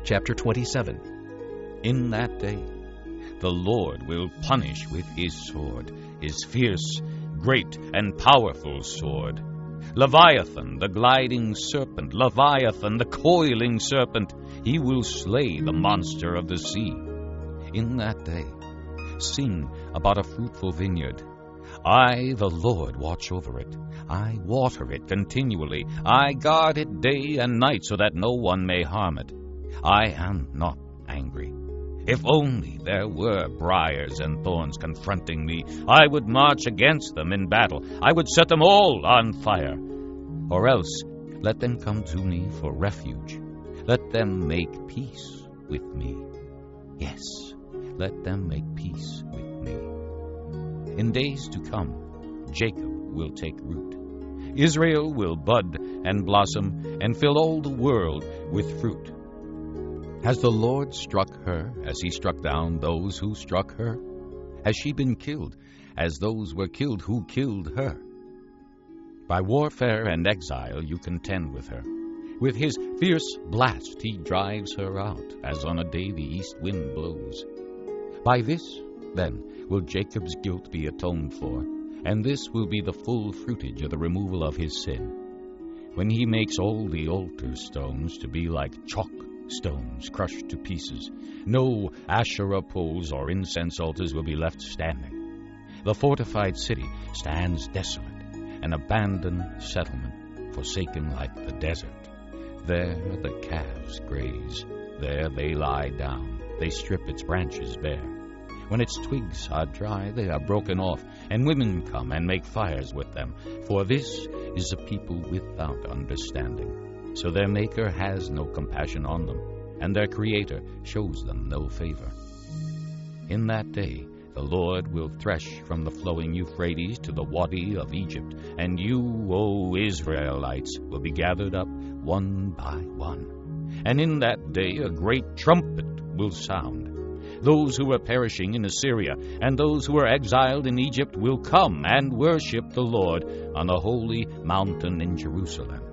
chapter 27. In that day the Lord will punish with his sword, his fierce, great, and powerful sword. Leviathan, the gliding serpent, Leviathan, the coiling serpent, he will slay the monster of the sea. In that day, sing about a fruitful vineyard. I, the Lord, watch over it. I water it continually. I guard it day and night so that no one may harm it. I am not angry. If only there were briars and thorns confronting me, I would march against them in battle. I would set them all on fire. Or else, let them come to me for refuge. Let them make peace with me. Yes, let them make peace with me. In days to come, Jacob will take root. Israel will bud and blossom and fill all the world with fruit. Has the Lord struck her as he struck down those who struck her? Has she been killed as those were killed who killed her? By warfare and exile you contend with her. With his fierce blast he drives her out, as on a day the east wind blows. By this, then, will Jacob's guilt be atoned for, and this will be the full fruitage of the removal of his sin. When he makes all the altar stones to be like chalk stones crushed to pieces, no Asherah poles or incense altars will be left standing. The fortified city stands desolate, an abandoned settlement, forsaken like the desert. There the calves graze, there they lie down, they strip its branches bare. When its twigs are dry, they are broken off, and women come and make fires with them. For this is a people without understanding. So their Maker has no compassion on them, and their Creator shows them no favor. In that day the Lord will thresh from the flowing Euphrates to the Wadi of Egypt, and you, O Israelites, will be gathered up one by one. And in that day a great trumpet will sound. Those who are perishing in Assyria and those who are exiled in Egypt will come and worship the Lord on the holy mountain in Jerusalem.